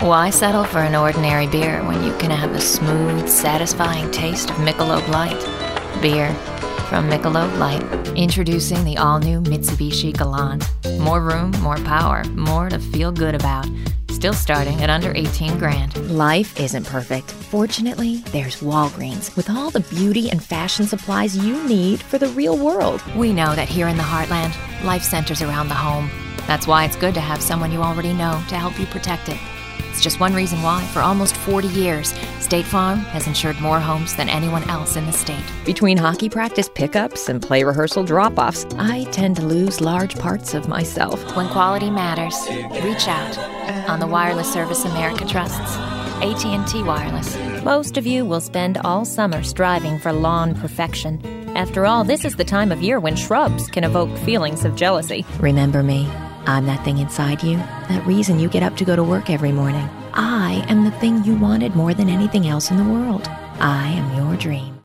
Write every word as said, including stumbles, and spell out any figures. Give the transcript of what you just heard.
Why settle for an ordinary beer when you can have the smooth, satisfying taste of Michelob Light? Beer from Michelob Light. Introducing the all-new Mitsubishi Galant. More room, more power, more to feel good about. Still starting at under eighteen grand. Life isn't perfect. Fortunately, there's Walgreens with all the beauty and fashion supplies you need for the real world. We know that here in the heartland, life centers around the home. That's why it's good to have someone you already know to help you protect it. It's just one reason why, for almost forty years, State Farm has insured more homes than anyone else in the state. Between hockey practice pickups and play rehearsal drop-offs, I tend to lose large parts of myself. When quality matters, reach out on the wireless service America trusts. A T and T Wireless. Most of you will spend all summer striving for lawn perfection. After all, this is the time of year when shrubs can evoke feelings of jealousy. Remember me. I'm that thing inside you, that reason you get up to go to work every morning. I am the thing you wanted more than anything else in the world. I am your dream.